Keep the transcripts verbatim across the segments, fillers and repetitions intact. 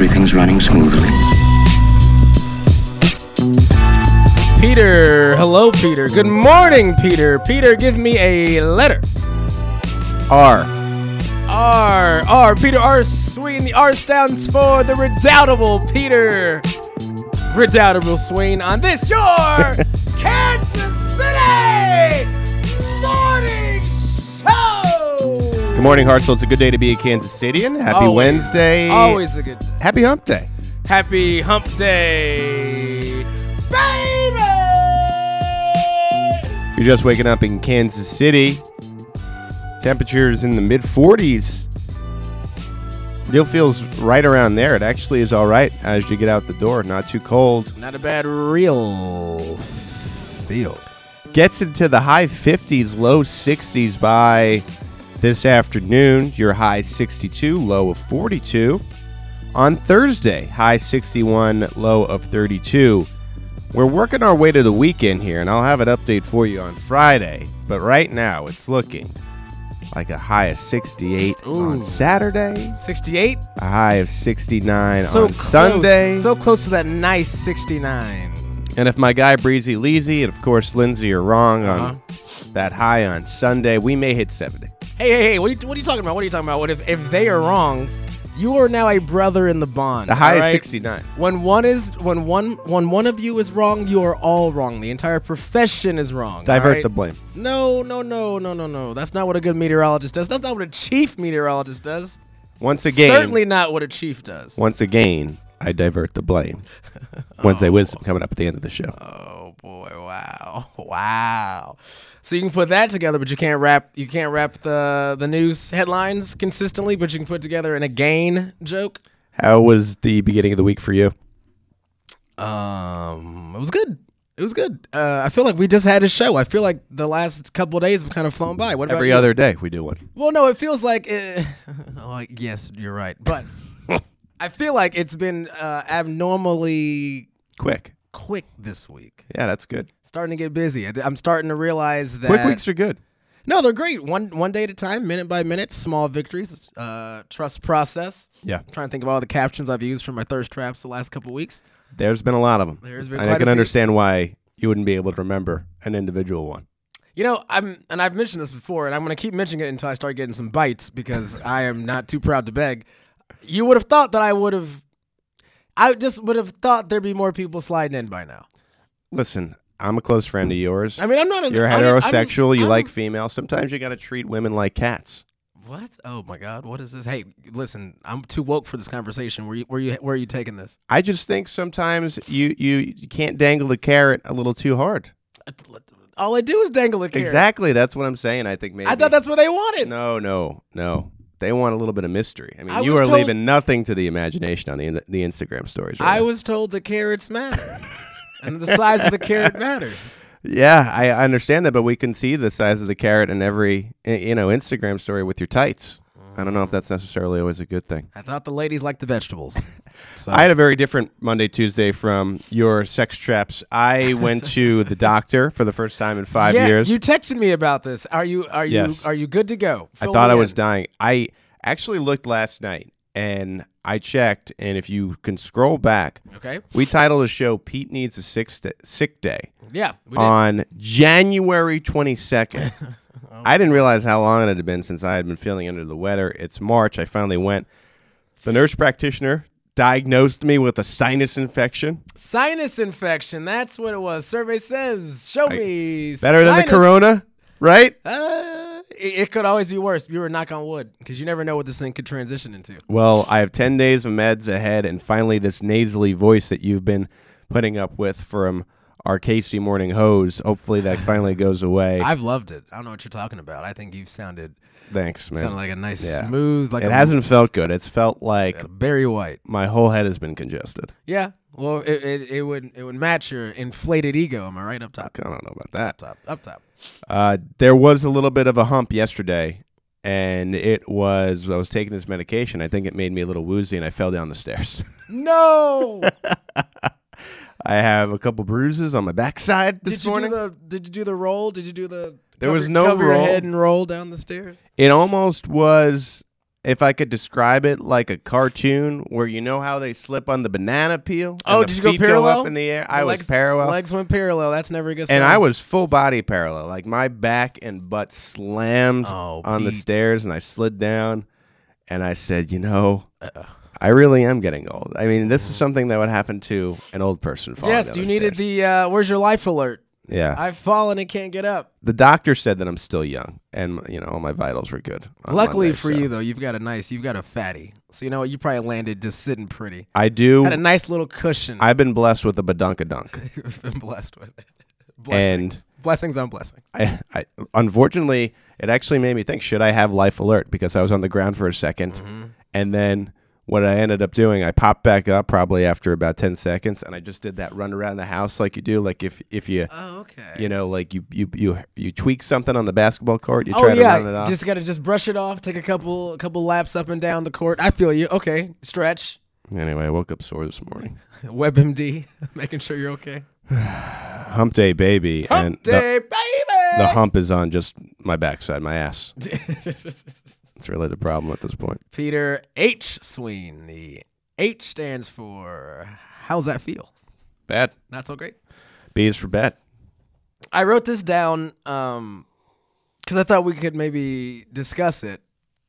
everything's running smoothly. Peter, hello, Peter. Good morning, Peter. Peter, give me a letter. R. R. R. Peter R. Swain. The R stands for the redoubtable Peter. Redoubtable Swain on this, your Kansas City Morning Show. Good morning, Hartzell. It's a good day to be a Kansas Cityan. Happy Always. Wednesday. Always a good day. Happy Hump Day. Happy Hump Day, baby. You're just waking up in Kansas City. Temperatures in the mid forties. Still feels right around there. It actually is all right as you get out the door. Not too cold. Not a bad real feel. Gets into the high fifties, low sixties by this afternoon. Your high sixty-two, low of forty-two. On Thursday, high sixty-one, low of thirty-two. We're working our way to the weekend here, and I'll have an update for you on Friday. But right now, it's looking like a high of sixty-eight Ooh. on Saturday, sixty-eight? a high of sixty-nine So on close. Sunday. So close to that nice sixty-nine. And if my guy Breezy Leezy and, of course, Lindsay are wrong Uh-huh. on that high on Sunday, we may hit seventy. Hey, hey, hey, what are you, what are you talking about? What are you talking about? What if, if they are wrong, you are now a brother in the bond. The high all is right? sixty-nine. When one is when one when one of you is wrong, you are all wrong. The entire profession is wrong. Divert all right? the blame. No, no, no, no, no, no. That's not what a good meteorologist does. That's not what a chief meteorologist does. Once again, Certainly not what a chief does. once again, I divert the blame. Wednesday Wisdom coming up at the end of the show. Oh boy! Wow! Wow! So you can put that together, but you can't wrap you can't wrap the the news headlines consistently. But you can put together an again joke. How was the beginning of the week for you? Um, it was good. It was good. Uh, I feel like we just had a show. I feel like the last couple of days have kind of flown by. What about Every you? other day we do one. Well, no, it feels like. It, oh, yes, you're right. But I feel like it's been uh, abnormally Quick. quick this week. Yeah, that's good. Starting to get busy. I- I'm starting to realize that Quick weeks are good. No, they're great. One one day at a time, minute by minute, small victories. Uh, trust process. Yeah. I'm trying to think of all the captions I've used for my thirst traps the last couple of weeks. There's been a lot of them. There's been and quite I a can few. understand why you wouldn't be able to remember an individual one. You know, I'm and I've mentioned this before, and I'm going to keep mentioning it until I start getting some bites because I am not too proud to beg. You would have thought that I would have. I just would have thought there'd be more people sliding in by now. Listen, I'm a close friend of yours. I mean, I'm not. A, You're I mean, heterosexual. I'm- you I'm- like females. Sometimes you got to treat women like cats. What? Oh my God! What is this? Hey, listen, I'm too woke for this conversation. Where you, where you, where are you taking this? I just think sometimes you, you, you can't dangle the carrot a little too hard. All I do is dangle a carrot. Exactly. That's what I'm saying. I think maybe. I thought that's what they wanted. No, no, no. They want a little bit of mystery. I mean, I you was are told- leaving nothing to the imagination on the the Instagram stories. Right I now. was told the carrots matter, and the size of the carrot matters. Yeah, I I understand that, but we can see the size of the carrot in every eh, you know Instagram story with your tights. I don't know if that's necessarily always a good thing. I thought the ladies liked the vegetables. So I had a very different Monday, Tuesday from your sex traps. I went to the doctor for the first time in five yeah, years. you texted me about this. Are you are you Yes. are you good to go? I Fill thought me I was in. dying. I actually looked last night and I checked, and if you can scroll back, Okay. we titled a show "Pete Needs a Sick Day." Sick day. Yeah. We did. On January twenty-second. I didn't realize how long it had been since I had been feeling under the weather. It's March. I finally went. The nurse practitioner diagnosed me with a sinus infection. Sinus infection. That's what it was. Survey says. Show me. Better than the sinus- corona, right? Uh, it, it could always be worse. You were knock on wood because you never know what this thing could transition into. Well, I have ten days of meds ahead, and finally this nasally voice that you've been putting up with from our Casey Morning Hose. Hopefully that finally goes away. I've loved it. I don't know what you're talking about. I think you've sounded Thanks, man. sounded like a nice Yeah. smooth like it a, hasn't felt good. It's felt like a Barry White. my whole head has been congested. Yeah. Well, it, it it would it would match your inflated ego. Am I right up top? I don't know about Up that. top. Up top. Uh, there was a little bit of a hump yesterday, and it was, I was taking this medication. I think it made me a little woozy, and I fell down the stairs. No. I have a couple bruises on my backside this did you morning. do the Did you do the roll? Did you do the? There cover- was no cover roll. your head and roll down the stairs. It almost was if I could describe it like a cartoon where you know how they slip on the banana peel? and Oh, the did you go feet parallel? up in the air? The I legs, was parallel. Legs went parallel. That's never a good sign. And I was full body parallel. Like my back and butt slammed Oh, on the Pete. stairs and I slid down and I said, you know, Uh-oh. I really am getting old. I mean, this is something that would happen to an old person falling Yes, down you the needed stairs. the uh, where's your life alert? Yeah. I've fallen and can't get up. The doctor said that I'm still young and, you know, all my vitals were good. on Luckily Monday, for so. you, though, you've got a nice, you've got a fatty. So, you know what? You probably landed just sitting pretty. I do. Had a nice little cushion. I've been blessed with a badunkadunk. You've been blessed with it. Blessings. blessings on blessings. I, I unfortunately, it actually made me think: should I have life alert? Because I was on the ground for a 2nd Mm-hmm. and then what I ended up doing, I popped back up probably after about ten seconds, and I just did that run around the house like you do, like if if you Oh, okay. you know, like you you you you tweak something on the basketball court, you Oh try to run it yeah, off. just gotta just brush it off. Take a couple, a couple laps up and down the court. I feel you. Okay, stretch. Anyway, I woke up sore this morning. WebMD, making sure you're okay. Hump day, baby, Hump and day, the, baby. the hump is on just my backside, my ass. It's really the problem at this point. Peter H. Sween. The H stands for how's that feel? Bad. Not so great. B is for bad. I wrote this down um because I thought we could maybe discuss it.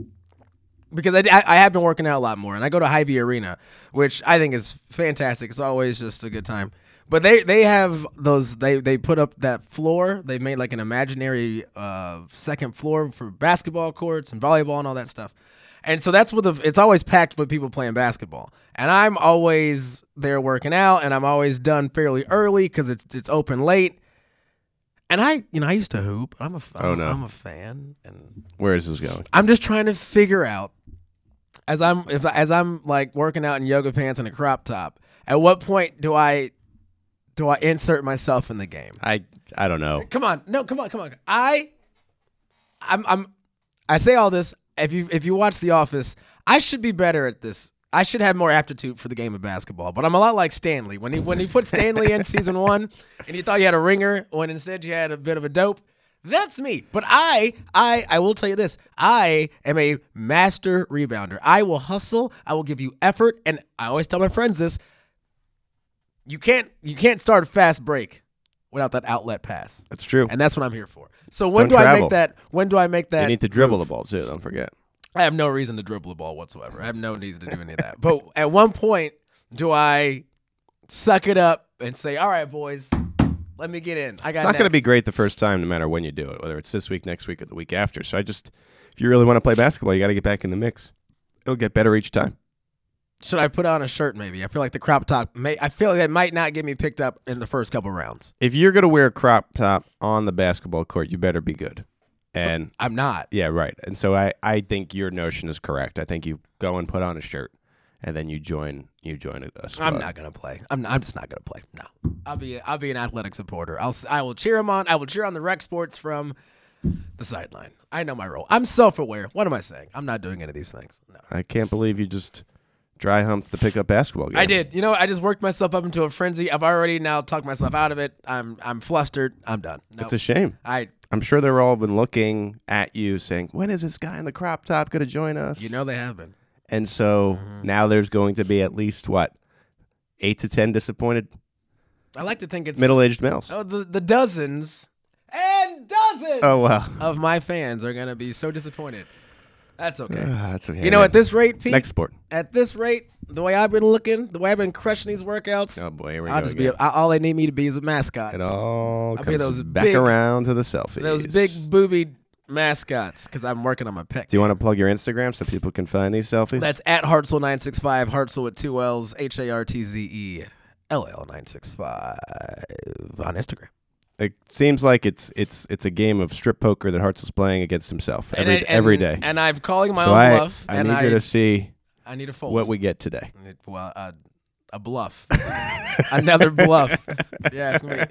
Because I, I, I have been working out a lot more, and I go to Hy-Vee Arena, which I think is fantastic. It's always just a good time. But they, they have those, they, they put up that floor. They made like an imaginary uh, second floor for basketball courts and volleyball and all that stuff. And so that's what the, it's always packed with people playing basketball. And I'm always there working out, and I'm always done fairly early because it's it's open late. And I, you know, I used to hoop. I'm a, I'm, Oh, no. I'm a fan, and Where is this going? I'm just trying to figure out as I'm if as I'm like working out in yoga pants and a crop top. At what point do I do I insert myself in the game? I I don't know. Come on, no, come on, come on. I, I'm, I'm, I say all this. If you if you watch The Office, I should be better at this. I should have more aptitude for the game of basketball. But I'm a lot like Stanley. When he when he put Stanley in season one, and you thought you had a ringer, when instead you had a bit of a dope. That's me. But I, I, I will tell you this. I am a master rebounder. I will hustle. I will give you effort. And I always tell my friends this. You can't, you can't start a fast break without that outlet pass. That's true. And that's what I'm here for. So when Don't do I travel. make that, when do I make that? You need to dribble move? the ball too. Don't forget. I have no reason to dribble the ball whatsoever. I have no need to do any of that. But at one point, do I suck it up and say, all right, boys, let me get in. I got It's not going to be next." great the first time, no matter when you do it, whether it's this week, next week, or the week after. So I just, if you really want to play basketball, you got to get back in the mix. It'll get better each time. Should I put on a shirt maybe? I feel like the crop top may I feel like that might not get me picked up in the first couple rounds. If you're going to wear a crop top on the basketball court, you better be good. And I'm not. yeah, right. And so I, I think your notion is correct. I think you go and put on a shirt, and then you join you join a squad. I'm not gonna play. I'm not, I'm just not gonna play. No, I'll be I'll be an athletic supporter. I'll s- I will cheer him on. I will cheer on the rec sports from the sideline. I know my role. I'm self-aware. What am I saying? I'm not doing any of these things. No, I can't believe you just dry humped the pickup basketball game. I did. You know, I just worked myself up into a frenzy. I've already now talked myself out of it. I'm I'm flustered. I'm done. No, It's a shame. I. I'm sure they're all been looking at you saying, when is this guy in the crop top going to join us? You know they have been. And so Mm-hmm. now there's going to be at least, what, eight to ten disappointed I like to think it's middle-aged males. Oh, the the dozens and dozens. Oh, wow. Of my fans are gonna be so disappointed. That's okay. Ah, that's okay. You know, man. at this rate, Pete. Next sport. At this rate, the way I've been looking, the way I've been crushing these workouts, Oh, boy, here we I'll go just again. be. I, all they need me to be is a mascot. It all I'll comes be those back big- around to the selfies. Those big booby mascots, because I'm working on my pec. Do you want to plug your Instagram so people can find these selfies? That's at Hartzell nine six five. Hartzell with two L's. H A R T Z E L L nine six five on Instagram. It seems like it's it's it's a game of strip poker that Hartzell's playing against himself every and, I- every and- day. And I'm calling my so own I, bluff. I and need I, you to see I need a fold. what we get today. It- Well, uh, a bluff. Another bluff. Yeah, ask me.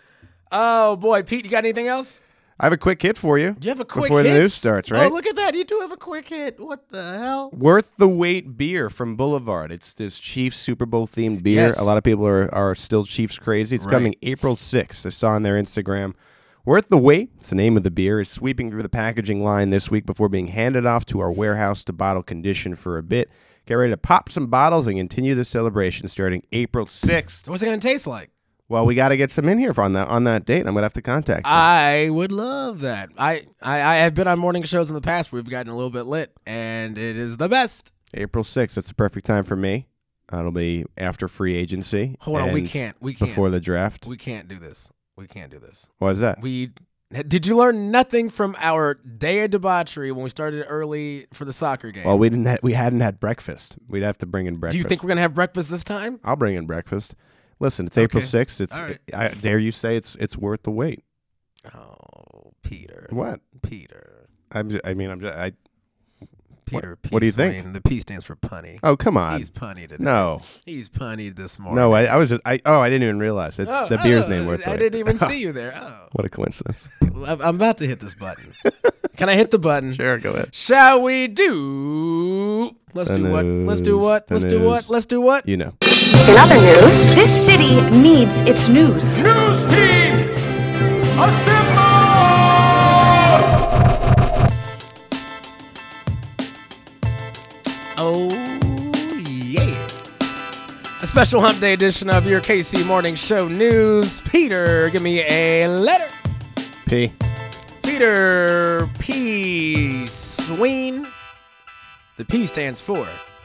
Oh boy, Pete, you got anything else? I have a quick hit for you. You have a quick before the hit? news starts, right? Oh, look at that! You do have a quick hit. What the hell? Worth the Wait beer from Boulevard. It's this Chiefs Super Bowl themed beer. Yes. A lot of people are, are still Chiefs crazy. It's Right. coming April sixth. I saw on their Instagram. Worth the Wait, it's the name of the beer, is sweeping through the packaging line this week before being handed off to our warehouse to bottle condition for a bit. Get ready to pop some bottles and continue the celebration starting April sixth. What's it going to taste like? Well, we got to get some in here for on that on that date. I'm going to have to contact you. I would love that. I, I, I have been on morning shows in the past where we've gotten a little bit lit, and it is the best. April sixth, that's the perfect time for me. Uh, it'll be after free agency. Hold on, we can't. We can't. Before the draft. We can't do this. We can't do this. Why is that? We Did you learn nothing from our day of debauchery when we started early for the soccer game? Well, we didn't. Ha- we hadn't had breakfast. We'd have to bring in breakfast. Do you think we're going to have breakfast this time? I'll bring in breakfast. Listen, it's April Okay. sixth. It's. Right. I dare you say it's it's worth the wait. Oh, Peter. What? Peter. I'm. Just, I mean, I'm just. I. Peter What- P. what do you Swain. think? The P stands for punny. Oh, come on. He's punny today. No. He's punnied this morning. No. I, I was just. I. Oh, I didn't even realize it's Oh, the beer's oh, name. Worth the I wait. didn't even see you there. Oh. What a coincidence. I'm I'm about to hit this button. Can I hit the button? Sure, go ahead. Shall we do? Let's The do what? Let's do news, what? the Let's do news. what? Let's do what? You know. In other news, this city needs its news. News team, assemble! Oh yeah! A special Hump Day edition of your K C Morning Show News. Peter, give me a letter. P. Peter P. Sween. The P stands for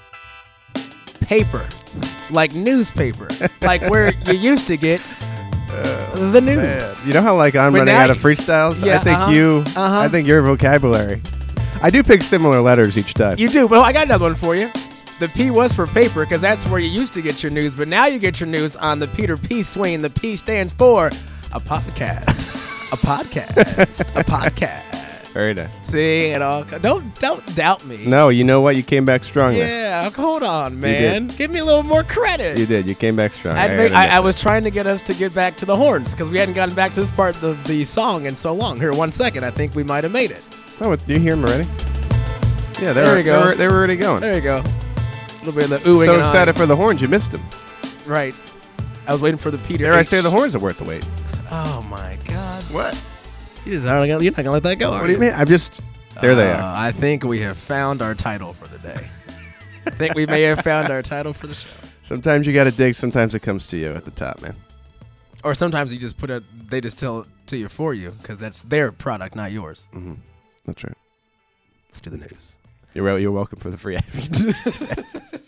paper, like newspaper, like where you used to get the news. You know how like I'm But running now out of you- freestyles? I Yeah, think uh-huh, you. uh-huh. I think your vocabulary. I do pick similar letters each time. You do, but I got another one for you. The P was for paper because that's where you used to get your news, but now you get your news on the Peter P. Swing. The P stands for a podcast, a podcast, a podcast. Very nice. See, it all. Don't don't doubt me. No, you know what? You came back strong there. Yeah, hold on, did. man. Give me a little more credit. You did. You came back strong. I'd I make- gotta I, I admit was trying to get us to get back to the horns because we hadn't gotten back to this part of the song in so long. Here, one second. I think we might have made it. that. Oh, do you hear them already? Yeah, There they're, you go. They were, they were already going. There you go. A little bit of the oohing So and excited ahhing. for the horns, you missed them. Right. I was waiting for the Peter. Dare I H. say the horns are worth the wait? Oh my God. What? You just aren't gonna, you're not gonna let that go. What do you mean? I'm just. There they Uh, are. I think we have found our title for the day. I think we may have found our title for the show. Sometimes you got to dig. Sometimes it comes to you at the top, man. Or sometimes you just put it. They just tell it to you for you because that's their product, not yours. Mm-hmm. That's right. Let's do the news. You're wel- you're welcome for the free advertising.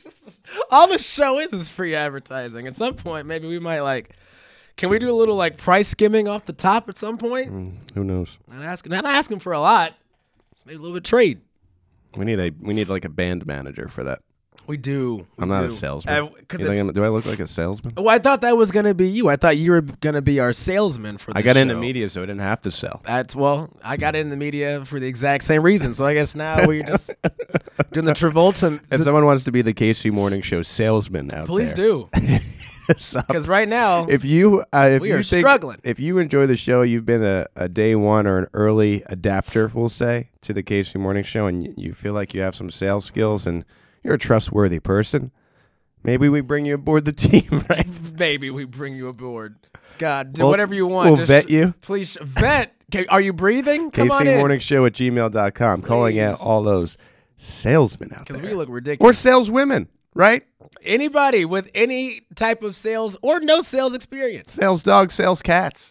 All the show is is free advertising. At some point, maybe we might like. Can we do a little like price skimming off the top at some point? Mm, who knows? Not asking, not asking for a lot. Just maybe a little bit of trade. We need a we need like a band manager for that. We do. We I'm not a do. salesman. Uh, You 'cause think it's- I'm- do I look like a salesman? well, I thought that was gonna be you. I thought you were gonna be our salesman for. This I got show. into media, so I didn't have to sell. That's well, I got in the media for the exact same reason. So I guess now we're just doing the Travolta. If the- someone wants to be the K C Morning Show salesman out please there, do, So, because right now if you uh, if we you are think- struggling. if you enjoy the show, you've been a, a day one or an early adapter, we'll say, to the K C Morning Show, and y- you feel like you have some sales skills and you're a trustworthy person, maybe we bring you aboard the team, right? maybe we bring you aboard. God, do We'll- whatever you want. we'll Just vet you. Please vet. Okay, are you breathing? Come on K C in. Morning Show at gmail dot com, calling out Please. all those salesmen out Because there. we look Or ridiculous. saleswomen, right? Anybody with any type of sales or no sales experience. Sales dogs, sales cats,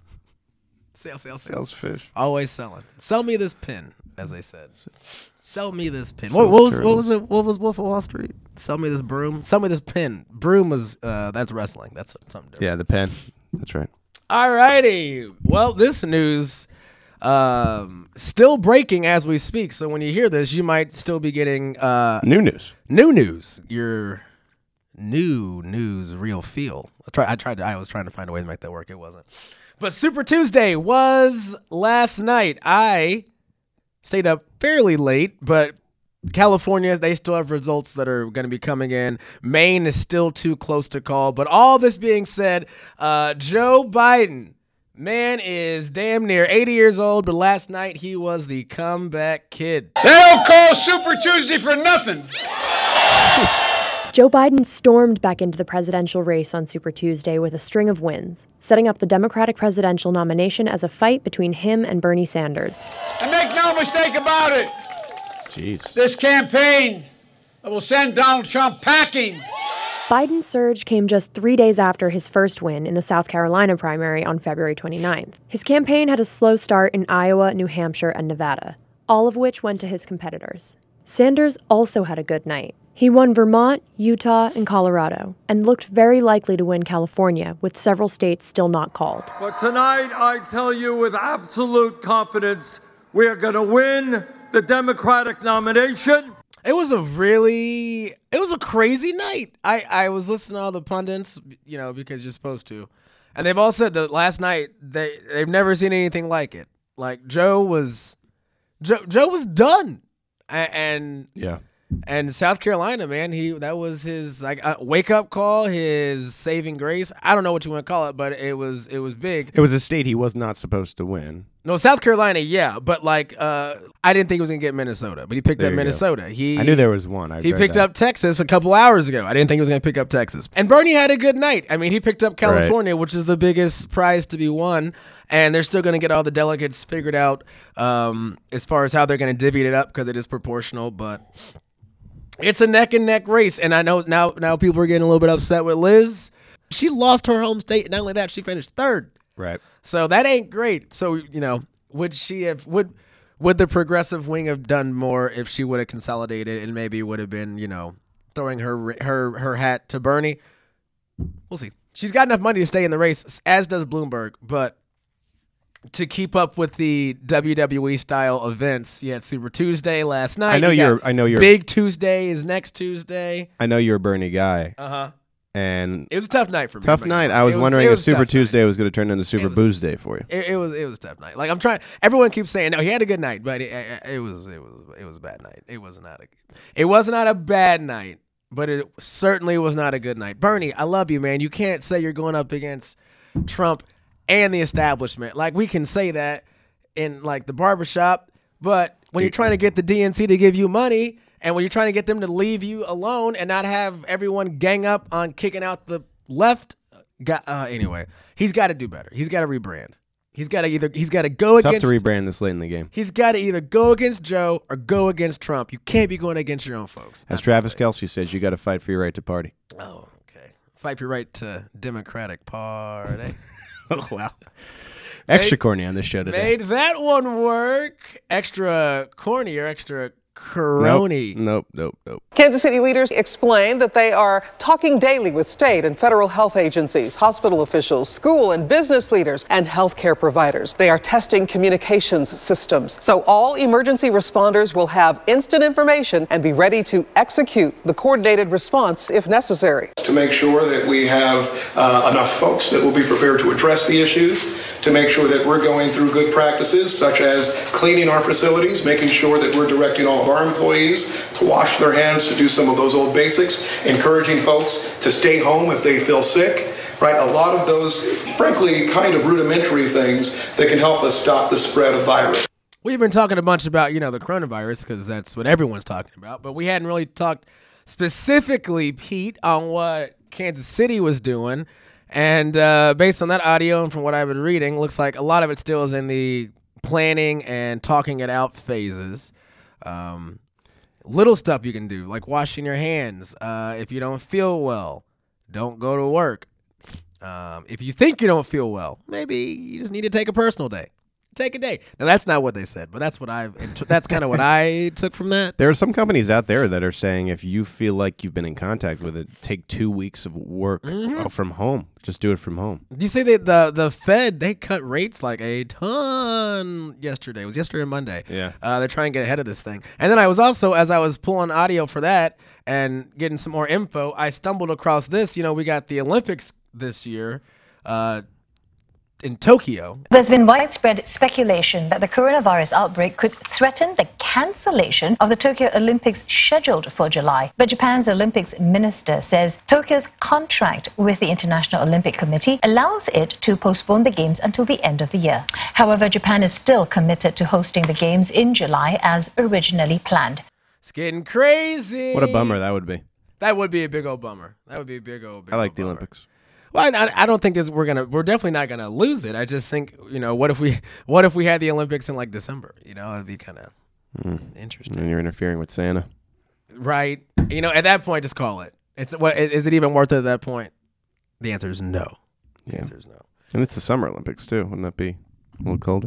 Sales, sales, sales. sales fish. Always selling. Sell me this pin, as they said. Sell me this pin. Sell What, what was what turtles. was it? What was Wolf of Wall Street? Sell me this broom. Sell me this pin. Broom was uh, that's wrestling. That's something different. Yeah, the pen. That's right. Alrighty. Well, this news um, still breaking as we speak. So when you hear this, you might still be getting uh, New news. new news. Your new news, real feel. I tried. I tried. To, I was trying to find a way to make that work. It wasn't. But Super Tuesday was last night. I stayed up fairly late, but California, they still have results that are going to be coming in. Maine is still too close to call. But all this being said, uh, Joe Biden, man, is damn near eighty years old, but last night he was the comeback kid. They don't call Super Tuesday for nothing. Joe Biden stormed back into the presidential race on Super Tuesday with a string of wins, setting up the Democratic presidential nomination as a fight between him and Bernie Sanders. And make no mistake about it, Jeez. this campaign will send Donald Trump packing. Biden's surge came just three days after his first win in the South Carolina primary on February twenty-ninth. His campaign had a slow start in Iowa, New Hampshire, and Nevada, all of which went to his competitors. Sanders also had a good night. He won Vermont, Utah, and Colorado, and looked very likely to win California, with several states still not called. But tonight, I tell you with absolute confidence, we are going to win the Democratic nomination. It was a really, it was a crazy night. I, I was listening to all the pundits, you know, because you're supposed to. And they've all said that last night, they, they've never seen anything like it. Like, Joe was, Joe, Joe was done. A- And, Yeah. and South Carolina, man, he that was his like uh, wake up call, his saving grace. I don't know what you want to call it, but it was it was big. It was a state he was not supposed to win. No, South Carolina, yeah, but like uh, I didn't think he was gonna get Minnesota, but he picked There up you go. Minnesota. He I knew there was one. I He read picked that. up Texas a couple hours ago. I didn't think he was going to pick up Texas. And Bernie had a good night. I mean, he picked up California, which is the biggest prize to be won. And they're still going to get all the delegates figured out um, as far as how they're going to divvy it up because it is proportional. But it's a neck and neck race. And I know now now people are getting a little bit upset with Liz. She lost her home state. Not only that, she finished third. Right. So that ain't great. So, you know, would she have, would, would the progressive wing have done more if she would have consolidated and maybe would have been, you know, throwing her her her hat to Bernie? We'll see. She's got enough money to stay in the race, as does Bloomberg, but to keep up with the W W E style events, you had Super Tuesday last night. I know You got you're. I know you're. Big Tuesday is next Tuesday. I know you're a Bernie guy, Uh huh. and It was a tough night for me. tough but night. it I was, it wondering it if was a Super tough night. Tuesday was going to turn into Super was- Booze Day for you. It, it was it was a tough night. Like I'm trying. Everyone keeps saying no. He had a good night, but it, it, it was it was it was a bad night. It was not a it was not a bad night, but it certainly was not a good night. Bernie, I love you, man. You can't say you're going up against Trump and the establishment. Like we can say that in like the barbershop, but when you're trying to get the D N C to give you money, and when you're trying to get them to leave you alone and not have everyone gang up on kicking out the left, got uh, anyway, he's got to do better. He's got to rebrand. He's got to either he's got to go Tough against to rebrand this late in the game. he's got to either go against Joe or go against Trump. You can't be going against your own folks. As That's Travis the Kelce says, you got to fight for your right to party. thing. Oh, okay. Fight for your right to Democratic Party. Oh wow! Extra corny on this show today. Made that one work. Extra corny or extra crony. Nope, nope, nope. Kansas City leaders explain that they are talking daily with state and federal health agencies, hospital officials, school and business leaders, and healthcare providers. They are testing communications systems, so all emergency responders will have instant information and be ready to execute the coordinated response if necessary. To make sure that we have uh, enough folks that will be prepared to address the issues, to make sure that we're going through good practices such as cleaning our facilities, making sure that we're directing all of our employees to wash their hands, to do some of those old basics, encouraging folks to stay home if they feel sick, right? A lot of those, frankly, kind of rudimentary things that can help us stop the spread of virus. We've been talking a bunch about, you know, the coronavirus because that's what everyone's talking about, but we hadn't really talked specifically, Pete, on what Kansas City was doing. And uh, based on that audio and from what I've been reading, looks like a lot of it still is in the planning and talking it out phases. Um, little stuff you can do, like washing your hands. Uh, if you don't feel well, don't go to work. Um, if you think you don't feel well, maybe you just need to take a personal day. Take a day. Now, that's not what they said, but that's what I've. That's kind of what I took from that. There are some companies out there that are saying if you feel like you've been in contact with it, take two weeks of work Mm-hmm. uh, from home. Just do it from home. Do you see that the the Fed, they cut rates like a ton yesterday? It was yesterday or Monday. Yeah. Uh, they're trying to get ahead of this thing. And then I was also, as I was pulling audio for that and getting some more info, I stumbled across this. You know, we got the Olympics this year uh, in Tokyo. There's been widespread speculation that the coronavirus outbreak could threaten the cancellation of the Tokyo Olympics scheduled for July. But Japan's Olympics minister says Tokyo's contract with the International Olympic Committee allows it to postpone the games until the end of the year. However, Japan is still committed to hosting the games in July as originally planned. It's getting crazy. What a bummer that would be. That would be a big old bummer. That would be a big old. Big I like old the bummer. Olympics. Well, I, I don't think this, we're gonna. We're definitely not gonna lose it. I just think, you know, what if we, what if we had the Olympics in like December? You know, it'd be kind of mm. interesting. And you're interfering with Santa, right? You know, at that point, just call it. It's what is it even worth it at that point? The answer is no. The yeah. answer is no. And it's the Summer Olympics too. Wouldn't that be a little colder?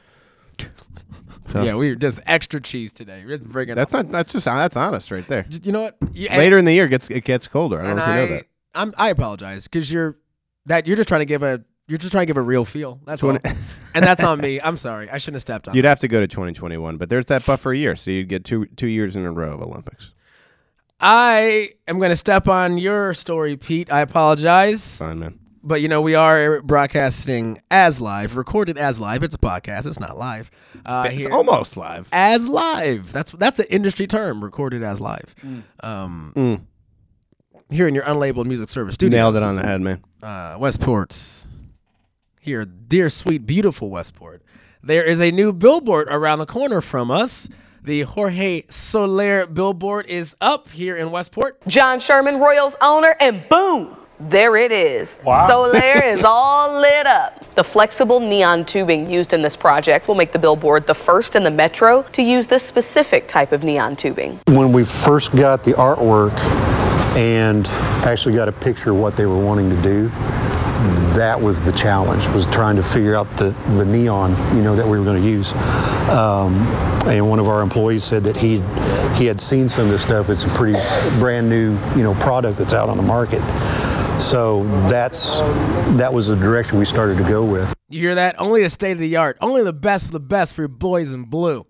Yeah, we were just extra cheese today. We're just bringing. That's not. That's just. That's honest right there. You know what? You, Later in the year, it gets it gets colder. I don't know if you I, know that. I'm, I apologize because you're that you're just trying to give a you're just trying to give a real feel. That's all. And that's on me. I'm sorry. I shouldn't have stepped on. You'd that. have to go to twenty twenty-one, but there's that buffer year, so you'd get two two years in a row of Olympics. I am going to step on your story, Pete. I apologize. Fine, man. But, you know, we are broadcasting as live, recorded as live. It's a podcast. It's not live. Uh, It's here- almost live. As live. That's that's an industry term, recorded as live. Mm. Um, Mm. Here in your unlabeled music service studios. Nailed it on the head, man. Uh, Westport's. Here, dear, sweet, beautiful Westport. There is a new billboard around the corner from us. The Jorge Soler billboard is up here in Westport. John Sherman, Royals owner, and boom, there it is. Wow. Soler is all lit up. The flexible neon tubing used in this project will make the billboard the first in the metro to use this specific type of neon tubing. When we first got the artwork and actually got a picture of what they were wanting to do, that was the challenge, was trying to figure out the, the neon, you know, that we were going to use. Um, and one of our employees said that he he had seen some of this stuff. It's a pretty brand new, you know, product that's out on the market. So that's that was the direction we started to go with. You hear that? Only the state of the art. Only the best of the best for your boys in blue.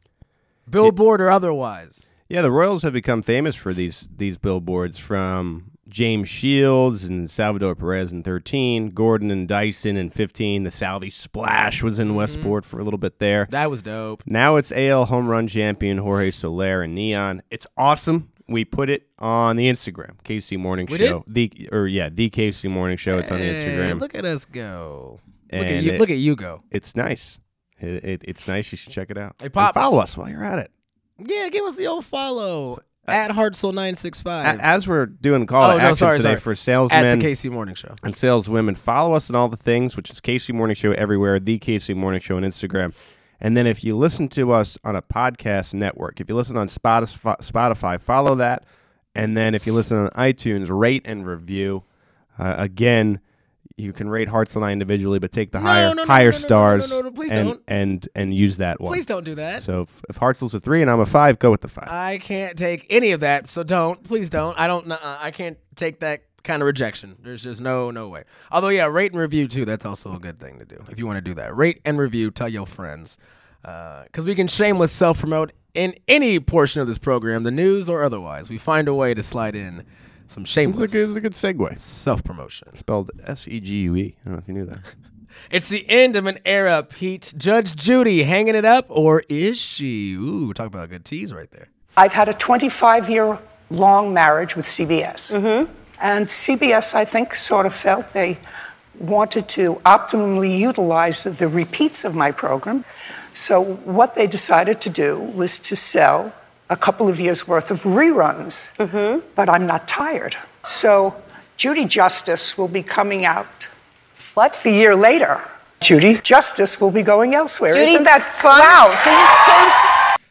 Billboard or otherwise. Yeah, the Royals have become famous for these these billboards, from James Shields and Salvador Perez in thirteen, Gordon and Dyson in fifteen. The Salvi Splash was in mm-hmm. Westport for a little bit there. That was dope. Now it's A L home run champion Jorge Soler in neon. It's awesome. We put it on the Instagram, K C Morning we Show. Did? The or yeah, the K C Morning Show. It's on the Hey, Instagram. look at us go. And look at you. it, look at you go. It's nice. It, it, it's nice. You should check it out. Hey, Pops. And follow us while you're at it. Yeah, give us the old follow. At Hartzell nine six five. As we're doing call oh, to no, action sorry, today sorry. for salesmen at the K C Morning Show and saleswomen, follow us on all the things, which is K C Morning Show everywhere, the K C Morning Show on Instagram. And then if you listen to us on a podcast network, if you listen on Spotify, Spotify follow that. And then if you listen on iTunes, rate and review. Uh, again, you can rate Hartzell and I individually, but take the no, higher no, no, higher no, no, stars no, no, no, no, please and, don't. and and use that one. Please don't do that. So if, if Hartzell's a three and I'm a five, go with the five. I can't take any of that, so don't. Please don't. I don't. Uh, I can't take that kind of rejection. There's just no no way. Although, yeah, rate and review too. That's also a good thing to do if you want to do that. Rate and review. Tell your friends, because uh, we can shameless self promote in any portion of this program, the news or otherwise. We find a way to slide in some shameless. It's a good, it's a good segue. Self promotion. Spelled S E G U E. I don't know if you knew that. It's the end of an era, Pete. Judge Judy hanging it up, or is she? Ooh, talk about a good tease right there. I've had a twenty-five year long marriage with C B S. Mm-hmm. And C B S, I think, sort of felt they wanted to optimally utilize the repeats of my program. So what they decided to do was to sell a couple of years worth of reruns. Mm-hmm. But I'm not tired. So Judy Justice will be coming out what? The year later. Judy Justice will be going elsewhere. Judy, isn't that fun? Wow, so you've changed.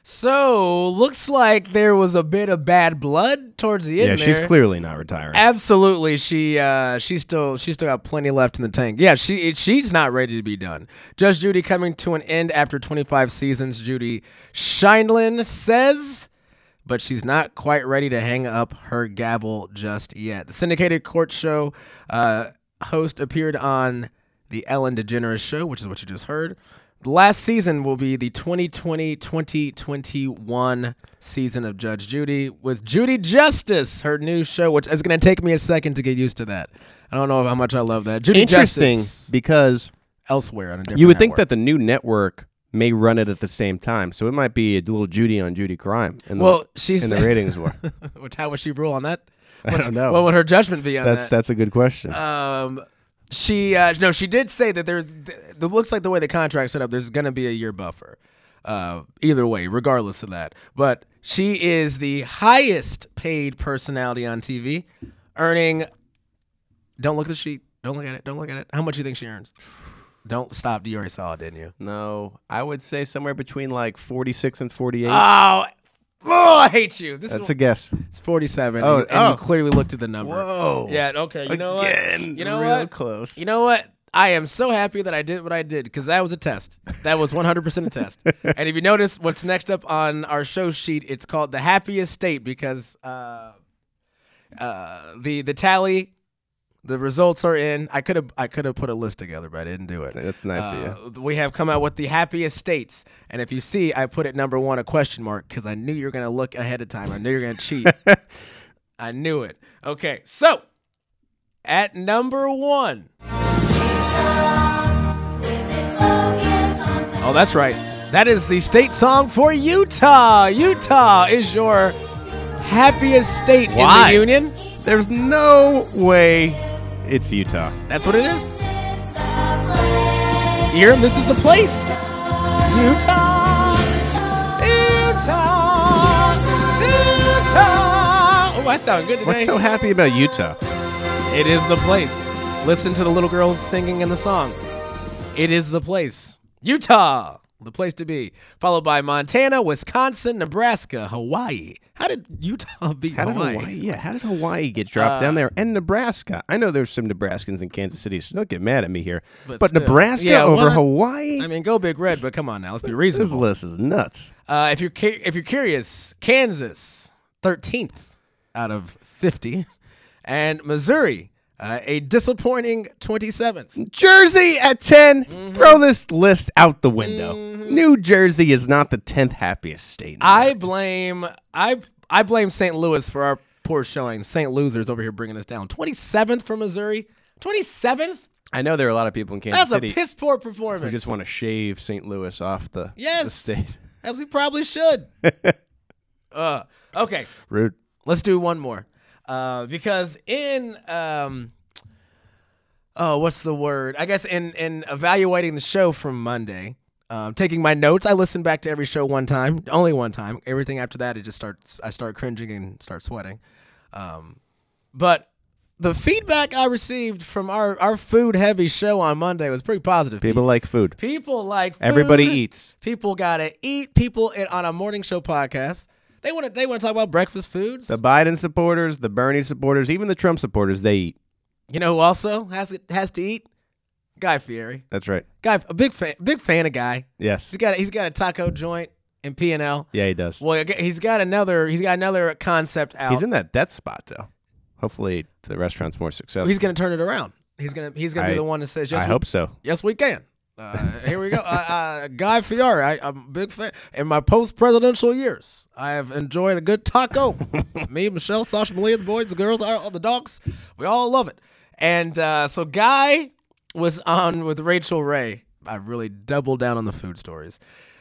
So, looks like there was a bit of bad blood towards the end. Yeah, there. she's clearly not retiring. Absolutely, she uh, she's still she's still got plenty left in the tank. Yeah, she she's not ready to be done. Judge Judy coming to an end after twenty-five seasons. Judy Scheindlin says, but she's not quite ready to hang up her gavel just yet. The syndicated court show uh, host appeared on the Ellen DeGeneres Show, which is what you just heard. The last season will be the twenty twenty twenty twenty-one season of Judge Judy with Judy Justice, her new show, which is going to take me a second to get used to that. I don't know how much I love that. Judy Interesting, Justice because elsewhere on a different you would network. think that the new network may run it at the same time, so it might be a little Judy on Judy crime. In the, well, she's in the ratings war. Which how would she rule on that? I don't know. What would her judgment be on that's, that? That's a good question. Um. She uh, no, she did say that there's. It looks like the way the contract's set up. There's going to be a year buffer. Uh, either way, regardless of that. But she is the highest paid personality on T V, earning, don't look at the sheet. Don't look at it. Don't look at it. How much do you think she earns? Don't stop. You already saw it, didn't you? No, I would say somewhere between like forty-six and forty-eight. Oh, oh I hate you. This That's is, a guess. It's forty-seven. Oh, and, and oh. you clearly looked at the number. Whoa. Yeah, okay. You know Again, what? You know real what? close. You know what? I am so happy that I did what I did because that was a test. That was one hundred percent a test. And if you notice what's next up on our show sheet, it's called The Happiest State because uh, uh, the the tally, the results are in. I could have I could have put a list together, but I didn't do it. That's nice uh, of you. We have come out with the happiest states. And if you see, I put at number one a question mark because I knew you were going to look ahead of time. I knew you were going to cheat. I knew it. Okay, so at number one. Oh, that's right. That is the state song for Utah. Utah is your happiest state Why? in the union. There's no way it's Utah. That's what it is. Here, this is the place. Utah. Utah. Utah. Oh, I sound good today. What's so happy about Utah? It is the place. Listen to the little girls singing in the song. It is the place. Utah, the place to be. Followed by Montana, Wisconsin, Nebraska, Hawaii. How did Utah beat How did Hawaii? Hawaii? Yeah, how did Hawaii get dropped Uh, down there? And Nebraska. I know there's some Nebraskans in Kansas City, so don't get mad at me here. But, But still. Nebraska Yeah, over what? Hawaii? I mean, go Big Red, but come on now. Let's be This reasonable. list is nuts. Uh, if you're cu- if you're curious, Kansas, thirteenth out of fifty. And Missouri, uh, a disappointing twenty-seventh. Jersey at ten. Mm-hmm. Throw this list out the window. New Jersey is not the tenth happiest state. in I America. blame I I blame Saint Louis for our poor showing. Saint Losers over here bringing us down. twenty-seventh for Missouri. twenty-seventh? I know there are a lot of people in Kansas That's City a piss poor who performance. just want to shave Saint Louis off the, the yes, state. as we probably should. uh, okay, Rude. let's do one more. Uh, because in um, oh, what's the word? I guess in in evaluating the show from Monday, um, taking my notes, I listened back to every show one time, only one time. Everything after that, it just starts. I start cringing and start sweating. Um, but the feedback I received from our our food heavy show on Monday was pretty positive. People like food. People like food. Everybody eats. People gotta eat. People in, on a morning show podcast. They want to. They want to talk about breakfast foods. The Biden supporters, the Bernie supporters, even the Trump supporters, they eat. You know who also has has to eat? Guy Fieri. That's right. Guy, a big fan, big fan of Guy. Yes. He's got a, he's got a taco joint in P and L. Yeah, he does. Well, he's got another. He's got another concept out. He's in that death spot though. Hopefully, the restaurant's more successful. He's going to turn it around. He's gonna he's gonna I- be the one that says yes. I we, hope so. Yes, we can. Uh, here we go. Uh, uh, Guy Fieri. I, I'm a big fan. In my post-presidential years, I have enjoyed a good taco. Me, Michelle, Sasha, Malia, the boys, the girls, all the dogs, we all love it. And uh, so Guy was on with Rachel Ray. I really doubled down on the food stories.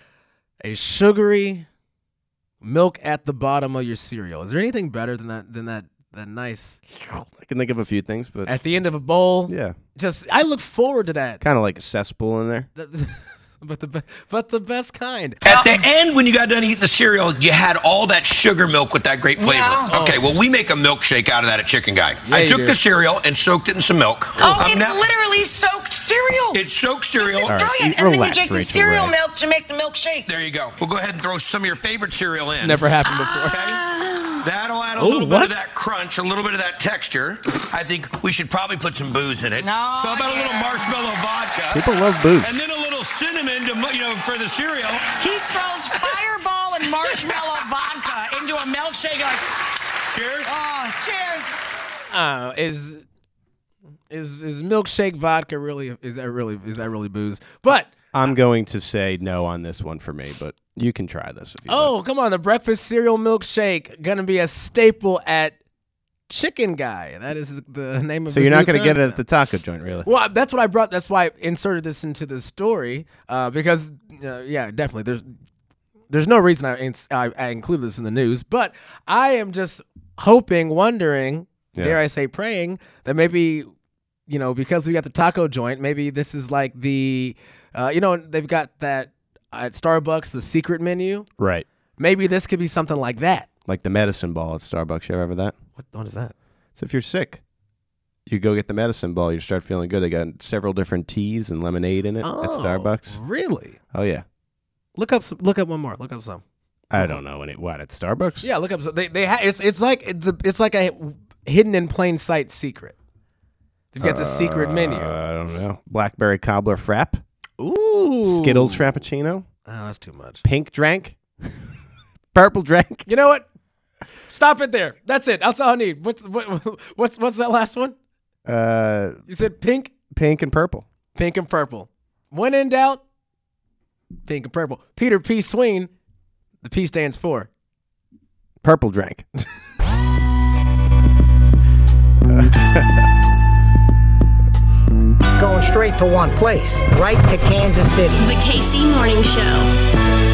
A sugary milk at the bottom of your cereal. Is there anything better than that? Than that? That nice. I can think of a few things, but At the end of a bowl. yeah, Just I look forward to that. kind of like a cesspool in there. But the be- but the best kind. At the end, when you got done eating the cereal, you had all that sugar milk with that great flavor. Yeah. Okay, well, we make a milkshake out of that at Chicken Guy. Yeah, I you took do. the cereal and soaked it in some milk. Oh, Um, it's now- literally soaked cereal. It's soaked cereal. This is All right, brilliant. eat- And then you relax, take the Rachel cereal Ray. milk to make the milkshake. There you go. We'll go ahead and throw some of your favorite cereal in. Never happened before. Okay? That'll add a Oh, little bit what? of that crunch, a little bit of that texture. I think we should probably put some booze in it. No, So how about a little yeah. marshmallow vodka? People love booze. And then a little cinnamon to, you know, for the cereal. He throws fireball and marshmallow vodka into a milkshake. Like, Cheers. oh, cheers. Uh, is is is milkshake vodka really? Is that really? Is that really booze? But I'm going to say no on this one for me, but you can try this if you oh, come on, the breakfast cereal milkshake gonna be a staple at Chicken Guy. That is the name of. So his you're not new going to get it at concept. the taco joint, really? Well, that's what I brought. That's why I inserted this into the story uh, because, uh, yeah, definitely. There's there's no reason I, ins- I I included this in the news, but I am just hoping, wondering, Yeah. dare I say, praying that maybe, you know, because we got the taco joint, maybe this is like the, uh, you know, they've got that at Starbucks the secret menu. Right. Maybe this could be something like that. Like the medicine ball at Starbucks. You ever have that? What, what is that? So if you're sick, you go get the medicine ball. You start feeling good. They got several different teas and lemonade in it Oh, at Starbucks. Really? Oh, yeah. Look up some, look up one more. Look up some. I don't know. Any, what, at Starbucks? Yeah, look up some. They, they ha- it's, it's, like, the, it's like a hidden in plain sight secret. You've got the secret menu. I don't know. Blackberry cobbler frap. Ooh. Skittles frappuccino. Oh, that's too much. Pink drank. Purple drank. You know what? Stop it there. That's it. That's all I need. What's what, what's what's that last one? Uh, You said pink, pink and purple. pink and purple. When in doubt, pink and purple. Peter P. Sween. The P stands for Purple drank. Going straight to one place, right to Kansas City. The K C Morning Show.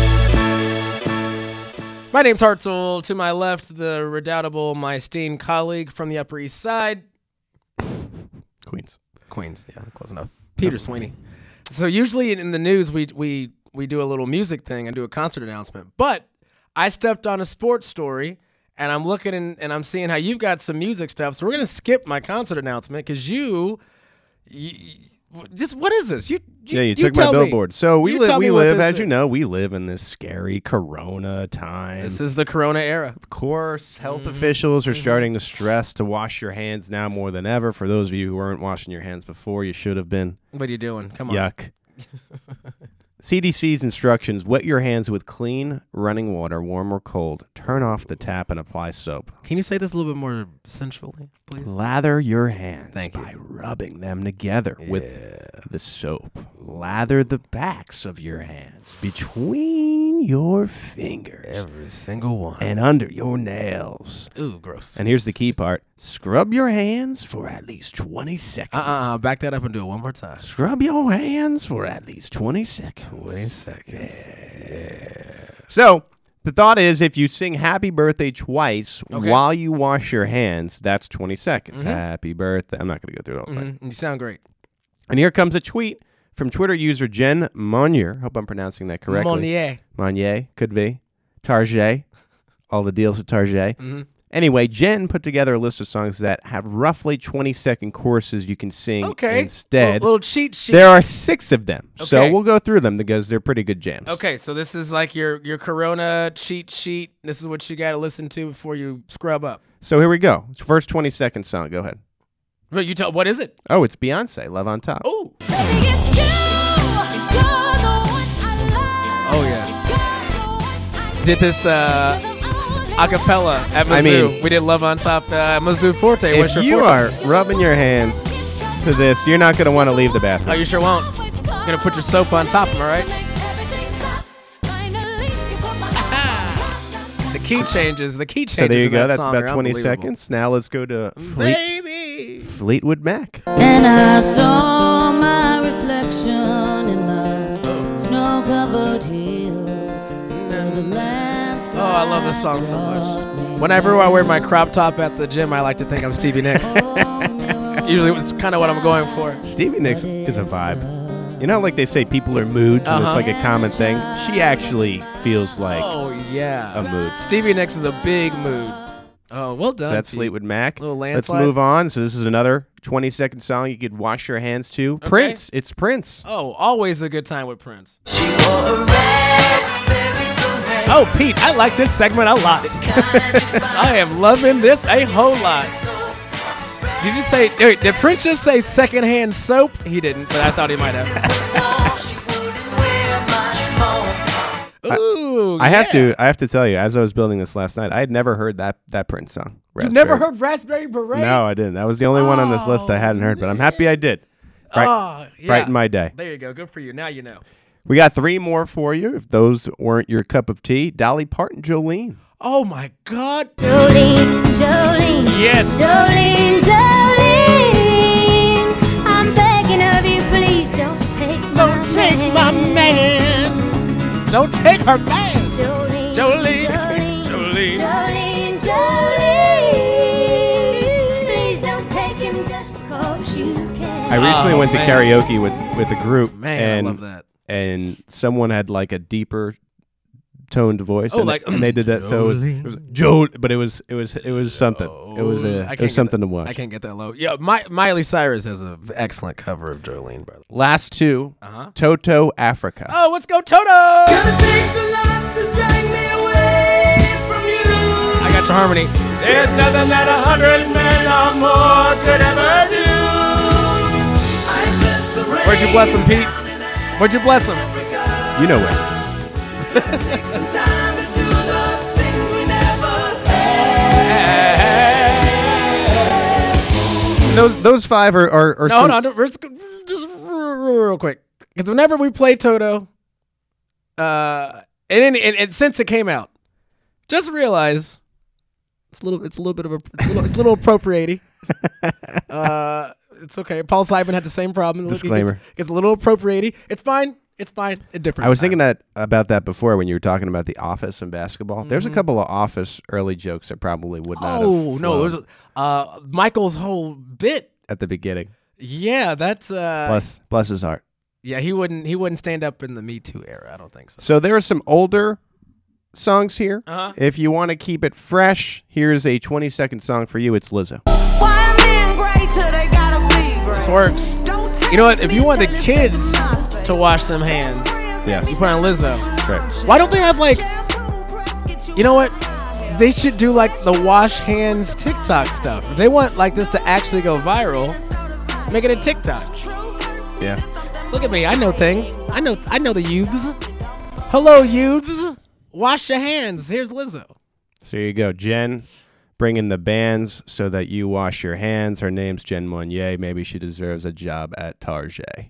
My name's Hartzell. To my left, the redoubtable, my esteemed colleague from the Upper East Side. Queens. Queens, yeah, close enough. Peter Sweeney. So usually in, in the news, we we we do a little music thing and do a concert announcement. But I stepped on a sports story, and I'm looking in, and I'm seeing how you've got some music stuff. So we're gonna skip my concert announcement because you, you, just what is this? You, you Yeah, you, you took my tell me. billboard. So we You live. tell We me what live, this as you is. know, we live in this scary Corona time. This is the Corona era. Of course, health Mm-hmm. officials are starting to stress to wash your hands now more than ever. For those of you who weren't washing your hands before, you should have been. What are you doing? Come on. Yuck. C D C's instructions: wet your hands with clean running water, warm or cold. Turn off the tap and apply soap. Can you say this a little bit more sensually, please? Lather your hands Thank by you. rubbing them together with the soap. Lather the backs of your hands between your fingers. Every single one. And under your nails. Ooh, gross. And here's the key part. Scrub your hands for at least twenty seconds. Uh-uh, back that up and do it one more time. Scrub your hands for at least twenty seconds. twenty seconds. So, the thought is if you sing happy birthday twice Okay. while you wash your hands, that's twenty seconds. Mhm. Happy birthday. I'm not going to go through it all the way. Mhm. You sound great. And here comes a tweet from Twitter user Jen Monnier. Hope I'm pronouncing that correctly. Monnier. Monnier, could be. Target. All the deals with Target. Mhm. Anyway, Jen put together a list of songs that have roughly twenty second choruses you can sing Okay. instead. Little, little cheat sheet. There are six of them. So Okay. we'll go through them because they're pretty good jams. Okay, so this is like your your Corona cheat sheet. This is what you got to listen to before you scrub up. So here we go. First twenty second song. Go ahead. But you tell what is it? Oh, it's Beyonce, Love on Top. Oh. Oh yes. Did this uh, a cappella at Mizzou. I mean- we did Love on Top uh, Mizzou Forte. What's If your you forte? are rubbing your hands to this, you're not going to want to leave the Oh, bathroom. you sure won't. Gonna put your soap on top, am I right? The key changes. The key changes. So there you in go. that That's song about are twenty unbelievable. seconds. Now let's go to Fleet, Baby. Fleetwood Mac. And I saw my reflection in the snow-covered hills. where the landslide Oh, I love this song so much. Whenever I wear my crop top at the gym, I like to think I'm Stevie Nicks. It's usually it's kind of what I'm going for. Stevie Nicks is a vibe. You know, like they say, people are moods, and Uh-huh. it's like a common thing. She actually feels like Oh yeah, a mood. Stevie Nicks is a big mood. Oh, well So done. that's Pete. Fleetwood Mac. Little Let's landslide. move on. So this is another twenty second song you could wash your hands to. Okay. Prince. It's Prince. Oh, always a good time with Prince. Oh, Pete, I like this segment a lot. I am loving this a whole lot. Did you say, did did Prince just say secondhand soap? He didn't, but I thought he might have. Ooh, I have yeah. to. I have to tell you, as I was building this last night, I had never heard that that Prince song. You never Raspberry. heard Raspberry Beret? No, I didn't. That was the only one on this list I hadn't heard, but I'm happy I did. Bright, Oh, yeah. Brighten my day. There you go. Good for you. Now you know. We got three more for you. If those weren't your cup of tea, Dolly Parton, Jolene. Oh my God. Jolene, Jolene. Yes. Jolene, Jolene. I'm begging of you, please don't take Don't my take man. my man. Don't take her man. Jolene, Jolene. Jolene, Jolene. Jolene, Jolene. Please don't take him just because you can. I recently Oh, went to man. karaoke with, with a group. Man, I and, love that. and someone had like a deeper toned voice. Oh, and, like, they, and they did that. So it was, it was Joe, but it was it was it was something. It was a I it can't was something get that, to watch. I can't get that low. Yeah, My, Miley Cyrus has an excellent cover of Jolene, brother. Last two, Uh-huh. Toto Africa. Oh, let's go, Toto! I got your harmony. There's nothing that a hundred men or more could ever do. Where'd you bless him, Pete? Where'd you bless him? You know where. Those those five are are, are no, some, no, no, just, just real quick, because whenever we play Toto, uh, and, and, and since it came out, just realize it's a little, it's a little bit of a, it's a little, it's a little appropriating. uh, it's okay. Paul Simon had the same problem. Disclaimer. It gets, gets a little appropriating. It's fine. It's fine. A different. I was time. thinking that about that before when you were talking about The Office and basketball. There's a Mhm. couple of Office early jokes that probably would not Oh have no, flown there's uh Michael's whole bit. at the beginning. Yeah, that's uh. Bless bless his heart. Yeah, he wouldn't. He wouldn't stand up in the Me Too era. I don't think so. So there are some older songs here. Uh-huh. If you want to keep it fresh, here's a twenty second song for you. It's Lizzo. This works. You know what? If you want the kids to wash them hands, Yes. you put on Lizzo. Right. Why don't they have like? You know what? They should do like the wash hands TikTok stuff. If they want like this to actually go viral, make it a TikTok. Yeah. Look at me. I know things. I know. I know the youths. Hello, youths. Wash your hands. Here's Lizzo. So here you go, Jen. Bringing the bands so that you wash your hands. Her name's Jen Monnier. Maybe she deserves a job at Target.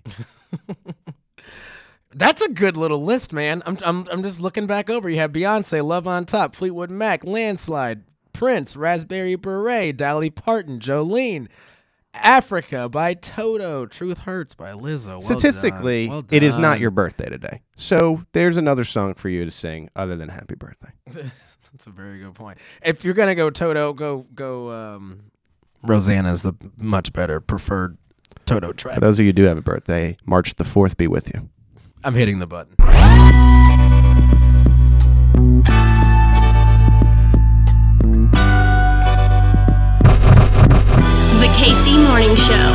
That's a good little list, man. I'm I'm I'm just looking back over. You have Beyonce, Love on Top, Fleetwood Mac, Landslide, Prince, Raspberry Beret, Dolly Parton, Jolene, Africa by Toto, Truth Hurts by Lizzo. Well Statistically, done. Well it is not done. your birthday today. So there's another song for you to sing other than Happy Birthday. That's a very good point. If you're gonna go Toto, go go. Um, Rosanna's the much better preferred Toto track. For those of you who do have a birthday, March the fourth be with you. I'm hitting the button. The K C Morning Show.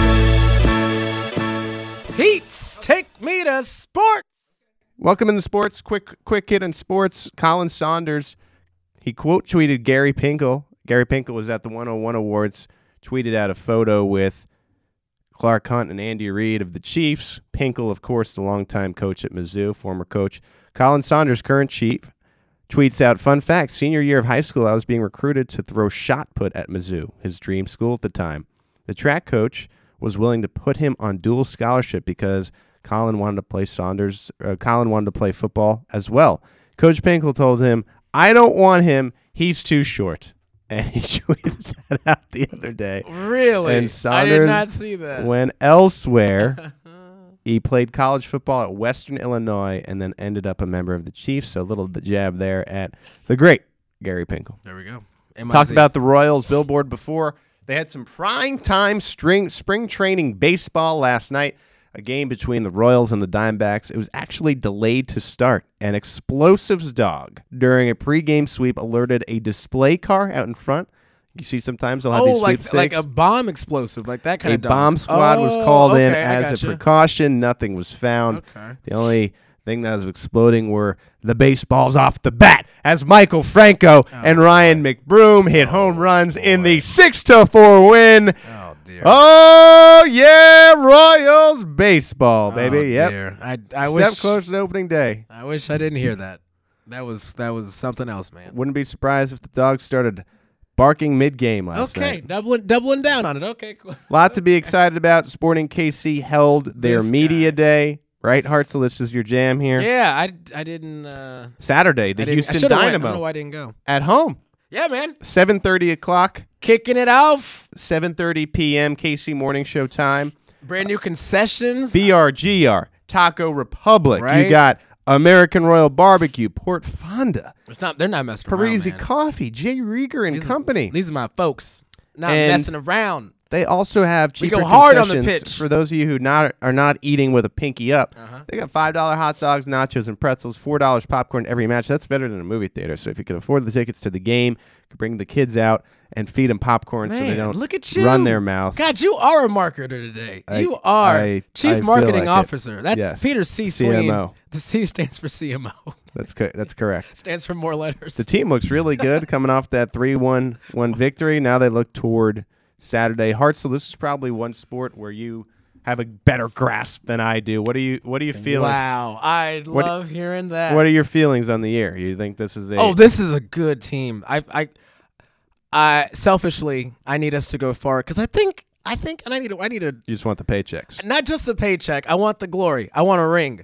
Heats, take me to sports. Welcome into sports. Quick quick hit on sports. Colin Saunders, he quote tweeted Gary Pinkel. Gary Pinkel was at the one oh one Awards, tweeted out a photo with Clark Hunt and Andy Reid of the Chiefs. Pinkel, of course, the longtime coach at Mizzou, former coach. Colin Saunders, current chief, tweets out, fun fact, senior year of high school, I was being recruited to throw shot put at Mizzou, his dream school at the time. The track coach was willing to put him on dual scholarship because Colin wanted to play Saunders. Uh, Colin wanted to play football as well. Coach Pinkel told him, I don't want him. He's too short. And he tweeted that out the other day. Really? And I Saunders did not see that. went elsewhere. He played college football at Western Illinois and then ended up a member of the Chiefs. So a little jab there at the great Gary Pinkel. There we go. Talked about the Royals billboard before. They had some prime time spring, spring training baseball last night. A game between the Royals and the Diamondbacks. It was actually delayed to start. An explosives dog during a pregame sweep alerted a display car out in front. You see sometimes they'll have oh, these like sweepstakes. like a bomb explosive, like that kind a of dog. bomb squad oh, was called in okay, I as a gotcha. precaution. Nothing was found. Okay. The only thing that was exploding were the baseballs off the bat as Michael Franco Oh, and Ryan McBroom hit home runs in the six to four win. Oh dear. Oh yeah, Royals baseball, baby. Oh, yep. dear. I I Step wish close to opening day. I wish I didn't hear that. That was that was something else, man. Wouldn't be surprised if the dogs started barking mid-game last Okay, night. doubling doubling down on it. Okay, cool. Lot to be excited about. Sporting K C held their This media day. Right, Hartzell, this is your jam here. Yeah, I, I didn't. Uh, Saturday, the I didn't- I Houston should've went. I Dynamo. don't know why I didn't go. At home. Yeah, man. seven thirty o'clock. Kicking it off. seven thirty p.m. K C Morning Show time. Brand new concessions. B R G R, Taco Republic. Right. You got American Royal Barbecue, Port Fonda, It's not. They're not messing Parisi around, man. Coffee, Jay Rieger and These are- Company. These are my folks. Not And messing around. They also have We cheaper go hard on the concessions pitch. for those of you who not are not eating with a pinky up. Uh-huh. They got five dollar hot dogs, nachos, and pretzels. four dollars popcorn every match. That's better than a movie theater. So if you can afford the tickets to the game, you can bring the kids out and feed them popcorn so they Man, don't look at you. run their mouth. God, you are a marketer today. I- you are I- Chief I feel Marketing like it. Officer. That's Yes. Peter C. C M O. Sweeney. The C stands for C M O. That's co- that's correct. Stands for more letters. The team looks really good coming off that three one one victory. Now they look toward Saturday. Hartzell, this is probably one sport where you have a better grasp than I do. What do you What do you feel? Wow, I What- love hearing that. What are your feelings on the year? You think this is a Oh, this is a good team. I, I, I selfishly, I need us to go far because I think, I think, and I need, to, I need to You just want the paychecks. not just a paycheck. I want the glory. I want a ring.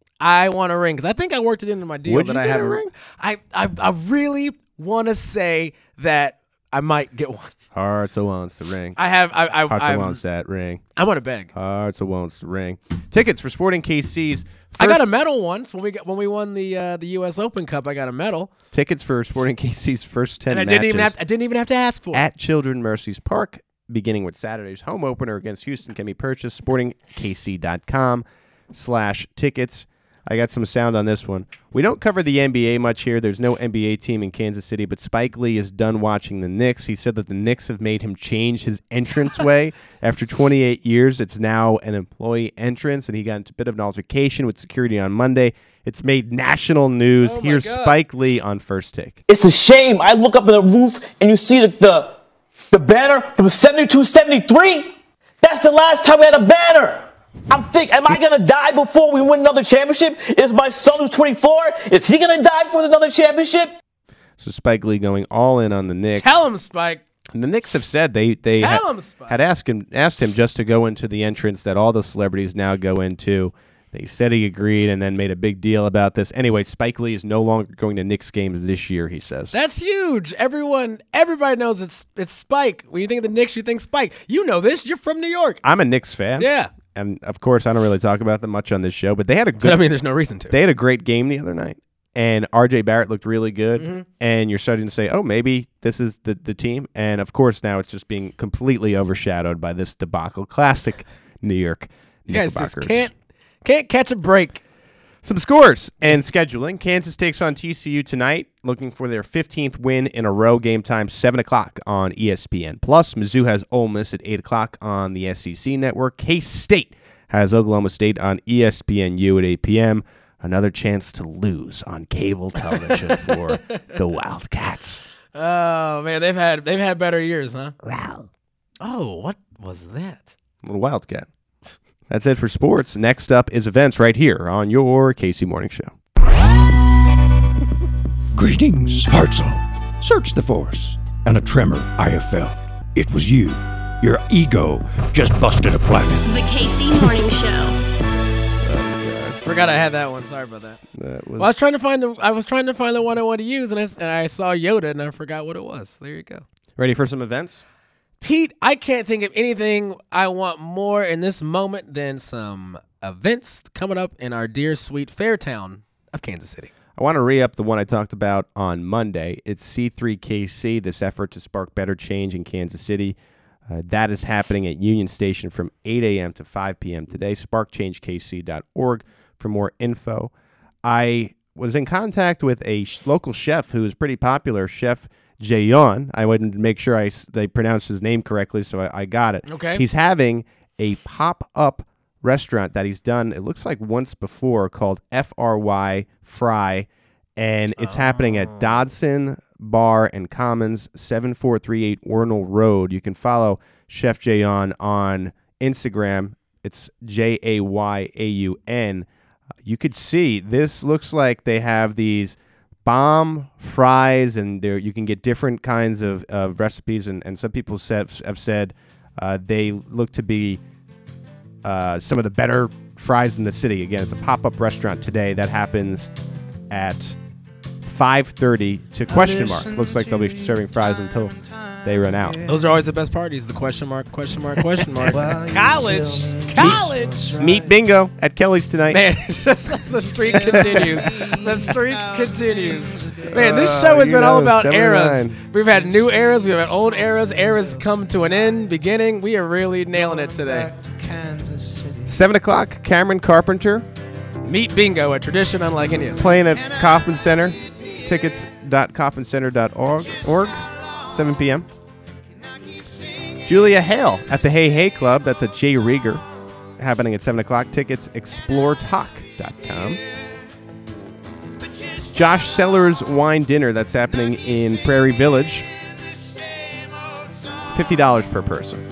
I want a ring because I think I worked it into my deal Would that you I get had a a ring? I, I, I really want to say that I might get one. Hartzell wants the ring. I have, I, I, Hartzell I'm, wants that ring. I want to beg. Hartzell wants the ring. Tickets for Sporting K C's. I got first- a medal once when we got when we won the uh, the U S Open Cup. I got a medal, Tickets for Sporting K C's first ten and I matches didn't even have I didn't even have to ask for it. at Children Mercies Park, beginning with Saturday's home opener against Houston, can be purchased sporting k c dot com slash tickets. I got some sound on this one. We don't cover the N B A much here. There's no N B A team in Kansas City, but Spike Lee is done watching the Knicks. He said that the Knicks have made him change his entranceway. After twenty-eight years, it's now an employee entrance, and he got into a bit of an altercation with security on Monday. It's made national news. Oh my Here's God. Spike Lee on First Take. It's a shame. I look up at the roof and you see the the, the banner from seventy-two seventy-three. That's the last time we had a banner. I'm thinking, am I going to die before we win another championship? Is my son who's twenty-four, is he going to die for another championship? So Spike Lee going all in on the Knicks. Tell him, Spike. And the Knicks have said they they Tell ha- him, Spike. had asked him asked him just to go into the entrance that all the celebrities now go into. They said he agreed and then made a big deal about this. Anyway, Spike Lee is no longer going to Knicks games this year, he says. That's huge. Everyone, everybody knows it's it's Spike. When you think of the Knicks, you think Spike. You know this. You're from New York. I'm a Knicks fan. Yeah. And of course, I don't really talk about them much on this show, but they had a good I mean, there's no reason to. They had a great game the other night. And R J Barrett looked really good. Mhm. And you're starting to say, oh, maybe this is the, the team. And of course, now it's just being completely overshadowed by this debacle. Classic New York. You guys just Knickerbockers. can't can't catch a break. Some scores and scheduling. Kansas takes on T C U tonight, looking for their fifteenth win in a row. Game time, seven o'clock on E S P N Plus. Mizzou has Ole Miss at eight o'clock on the S E C Network. K-State has Oklahoma State on E S P N U at eight p.m. Another chance to lose on cable television for the Wildcats. Oh man, they've had they've had better years, huh? Wow. Oh, what was that? Little Wildcat. That's it for sports. Next up is events right here on your K C Morning Show. Greetings, Hartzell. Search the force, and a tremor I have felt. It was you. Your ego just busted a planet. The K C Morning Show. Forgot I had that one. Sorry about that. That was Well, I was trying to find the I was trying to find the one I wanted to use, and I, s- and I saw Yoda, and I forgot what it was. There you go. Ready for some events? Pete, I can't think of anything I want more in this moment than some events coming up in our dear sweet Fairtown of Kansas City. I want to re-up the one I talked about on Monday. It's C three K C, this effort to spark better change in Kansas City. Uh, that is happening at Union Station from eight a.m. to five p.m. today. spark change k c dot org for more info. I was in contact with a sh- local chef who is pretty popular, Chef Jayon. I wouldn't make sure I s- they pronounced his name correctly, so I, I got it. Okay. He's having a pop-up restaurant that he's done, it looks like once before, called F R Y Fry, and it's happening at Dodson Bar and Commons, seven four three eight Wernal Road. You can follow Chef Jayon on Instagram. It's J A Y A U N. You could see this looks like they have these bomb fries, and there you can get different kinds of, of recipes, and, and some people said, have said uh, they look to be uh, some of the better fries in the city. Again, it's a pop-up restaurant today that happens at five thirty to question mark. Looks like they'll be serving fries until they run out. Those are always the best parties. The question mark, question mark, question mark. College, college. Meet bingo at Kelly's tonight. Man, the streak continues. The streak continues. Man, this show has you been all know, about seven to eras. nine. We've had new eras. We've had old eras. Eras come to an end, beginning. We are really nailing it today. Seven o'clock, Cameron Carpenter. Meet bingo, a tradition unlike any other. Playing at Kauffman Center. Tickets dot kauffman center dot org. seven p.m. Julia Hale at the Hey Hey Club. That's at Jay Rieger. Happening at seven o'clock. Tickets explore talk dot com. Josh Sellers Wine Dinner. That's happening in Prairie Village. fifty dollars per person.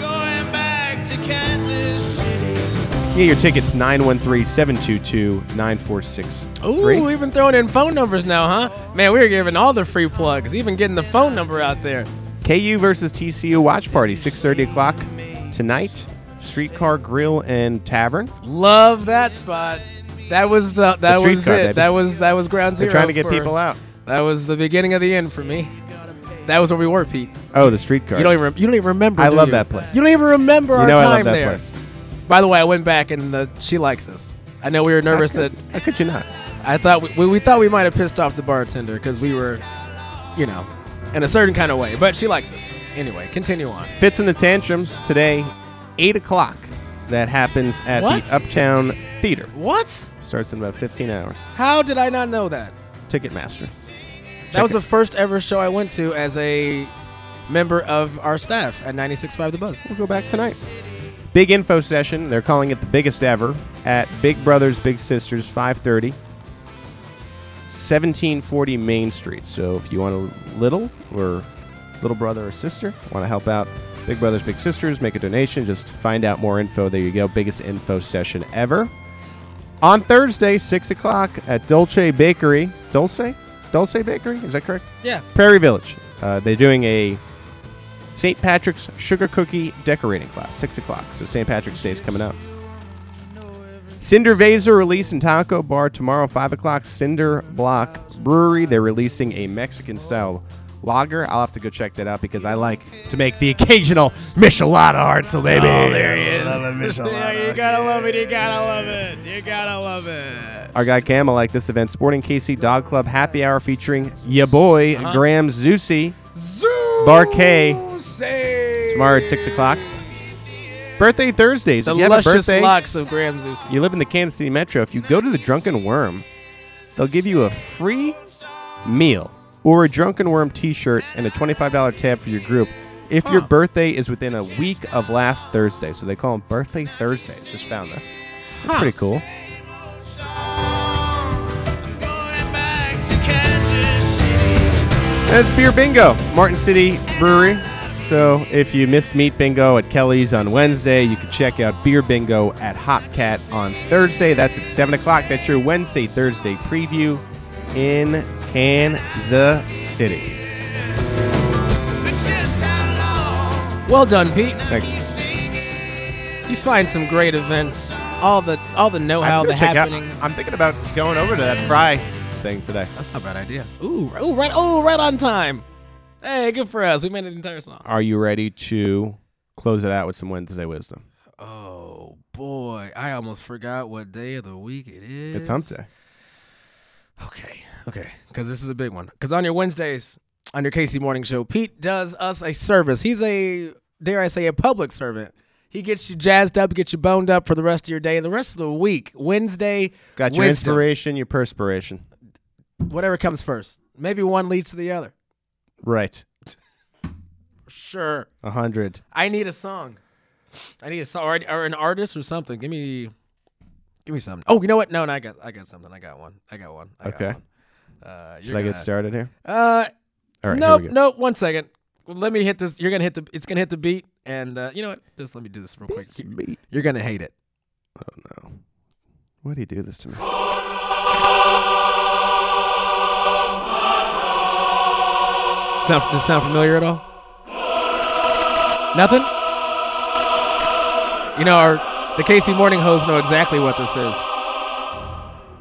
Get your tickets nine one three, seven two two, nine four six three. Ooh, we've been throwing in phone numbers now, huh? Man, we're giving all the free plugs, even getting the phone number out there. K U versus T C U watch party, six thirty o'clock tonight. Streetcar Grill and Tavern. Love that spot. That was the that The was it. streetcar, baby. That was that was ground zero. They're trying to get for- people out. That was the beginning of the end for me. That was where we were, Pete. Oh, the streetcar. You don't even you don't even remember. I do love you? that place. You don't even remember You our know I time love that there. place. By the way, I went back and the, she likes us. I know we were nervous How could- that. How could you not? I thought we, we, we thought we might have pissed off the bartender because we were, you know, in a certain kind of way. But she likes us. Anyway, continue on. Fits in the Tantrums today, eight o'clock. That happens at What? the Uptown Theater. What? Starts in about fifteen hours. How did I not know that? Ticketmaster. That was the first ever show I went to as a member of our staff at ninety-six point five The Buzz. We'll go back tonight. Big info session. They're calling it the biggest ever at Big Brothers Big Sisters, five thirty, seventeen forty Main Street. So if you want a little or little brother or sister, want to help out Big Brothers Big Sisters, make a donation, just find out more info. There you go. Biggest info session ever. On Thursday, six o'clock at Dolce Bakery. Dolce? Dolce Bakery? Is that correct? Yeah. Prairie Village. Uh, they're doing a Saint Patrick's Sugar Cookie Decorating class, six o'clock. So Saint Patrick's Day is coming up. Cinder Vaser release in Taco Bar tomorrow, five o'clock. Cinder Block Brewery. They're releasing a Mexican-style lager. I'll have to go check that out because I like to make the occasional Michelada hard, so baby. Oh, there he is. Yeah, you gotta love it. You gotta love it. You gotta love it. Our guy Cam, I like this event. Sporting K C Dog Club Happy Hour featuring ya boy, Uh-huh. Graham Zusi. Bar K. Tomorrow at six o'clock. Birthday Thursdays. The if you have a luscious birthday, locks of Graham Zeus. you live in the Kansas City Metro. If you go to the Drunken Worm, they'll give you a free meal or a Drunken Worm t-shirt and a twenty-five dollars tab for your group if your Huh. birthday is within a week of last Thursday. So they call them Birthday Thursdays. Just found this. That's Huh. pretty cool. And it's Beer Bingo, Martin City Brewery. So if you missed Meat Bingo at Kelly's on Wednesday, you can check out Beer Bingo at Hopcat on Thursday. That's at seven o'clock. That's your Wednesday, Thursday preview in Kansas City. Well done, Pete. Thanks. You find some great events. All the all the know-how, I'm the gonna check out- happenings. I'm thinking about going over to that Fry thing today. That's not a bad idea. Ooh, ooh, right, oh, right on time. Hey, good for us. We made an entire song. Are you ready to close it out with some Wednesday wisdom? Oh boy, I almost forgot what day of the week it is. It's Hump Day. Okay, okay, because this is a big one. Because on your Wednesdays, on your K C Morning Show, Pete does us a service. He's a, dare I say, a public servant. He gets you jazzed up, gets you boned up for the rest of your day, the rest of the week. Wednesday, Got your wisdom. inspiration, your perspiration. Whatever comes first. Maybe one leads to the other. Right. Sure. A hundred. I need a song. I need a song or, or an artist or something. Give me, give me something. Oh, you know what? No, no, I got, I got something. I got one. I got one. I got Okay. one. Uh, Should you're I get gonna- started here? Uh, All right. nope, here we go. nope. One second. Well, let me hit this. You're gonna hit the. It's gonna hit the beat, and uh, you know what? Just let me do this real quick. Beat. You're gonna hate it. Oh no! Why'd he do this to me? Sound, does it sound familiar at all? Nothing? You know, our the K C Morning hosts know exactly what this is.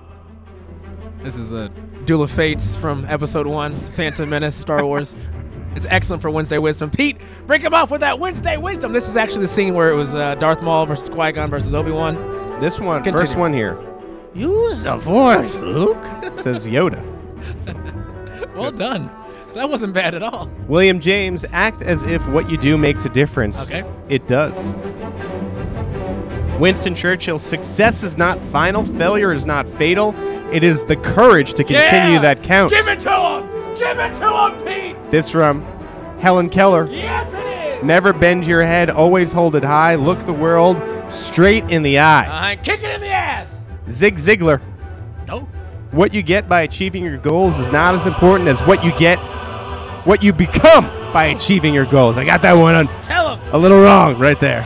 This is the Duel of Fates from Episode One, Phantom Menace, Star Wars. It's excellent for Wednesday Wisdom. Pete, break him off with that Wednesday Wisdom. This is actually the scene where it was uh, Darth Maul versus Qui-Gon versus Obi-Wan. This one, Continue. first one here. Use the Force, Luke. Says Yoda. Well done. That wasn't bad at all. William James, act as if what you do makes a difference. Okay. It does. Winston Churchill, success is not final, failure is not fatal. It is the courage to continue Yeah! that counts. Give it to him. Give it to him, Pete. This from Helen Keller. Yes, it is. Never bend your head, always hold it high. Look the world straight in the eye. Uh, kick it in the ass. Zig Ziglar. Oh. What you get by achieving your goals is not as important as what you get, what you become by achieving your goals. I got that one on Tell him. a little wrong right there.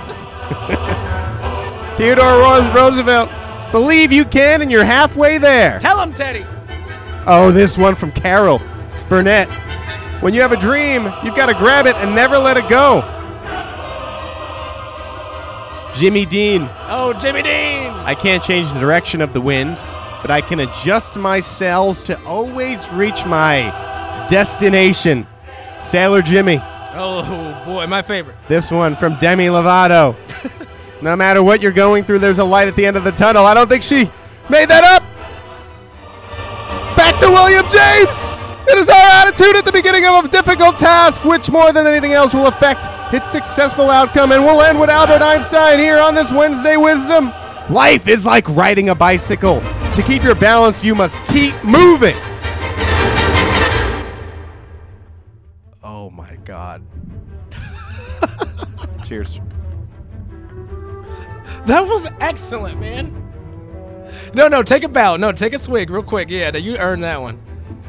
Theodore Roosevelt. Believe you can and you're halfway there. Tell him, Teddy. Oh, this one from Carol Burnett. When you have a dream, you've got to grab it and never let it go. Jimmy Dean. Oh, Jimmy Dean. I can't change the direction of the wind, but I can adjust my sails to always reach my destination. Sailor Jimmy. Oh, boy, my favorite. This one from Demi Lovato. No matter what you're going through, there's a light at the end of the tunnel. I don't think she made that up. Back to William James. It is our attitude at the beginning of a difficult task, which more than anything else will affect its successful outcome. And we'll end with Albert Einstein here on this Wednesday Wisdom. Life is like riding a bicycle. To keep your balance, you must keep moving. Oh, my God. Cheers. That was excellent, man. No, no, take a bow. No, take a swig real quick. Yeah, you earned that one.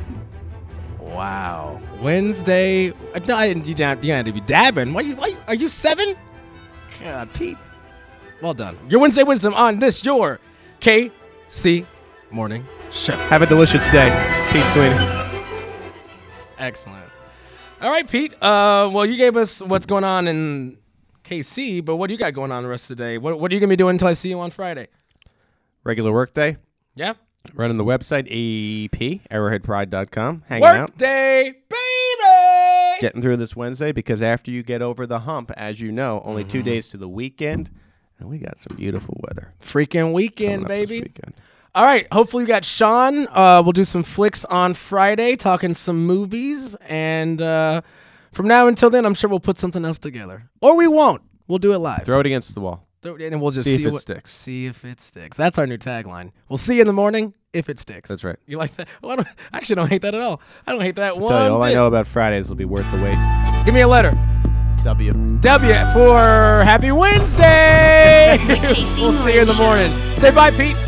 Wow. Wednesday. No, I didn't. You didn't you had to be dabbing. Why you, why you, are you seven? God, Pete. Well done. Your Wednesday Wisdom on this, your K C Morning Show. Have a delicious day. Pete Sweeney. Excellent. All right, Pete. Uh, well, you gave us what's going on in K C, but what do you got going on the rest of the day? What, what are you going to be doing until I see you on Friday? Regular work day. Yeah. Running the website, A P, arrowhead pride dot com. Hanging work out. day, baby! Getting through this Wednesday because after you get over the hump, as you know, only Mm-hmm. two days to the weekend, and we got some beautiful weather. Freaking weekend, Coming up this baby. weekend. All right. Hopefully we got Sean. Uh, we'll do some flicks on Friday, talking some movies. And uh, from now until then, I'm sure we'll put something else together. Or we won't. We'll do it live. Throw it against the wall. And we'll just see, see, if it what, sticks. See if it sticks. That's our new tagline. We'll see you in the morning if it sticks. That's right. You like that? Well, I, don't, I actually don't hate that at all. I don't hate that I'll one tell you, all bit. I know about Fridays will be worth the wait. Give me a letter. W. W for Happy Wednesday. The K C We'll see you in the Morning morning. Say bye, Pete.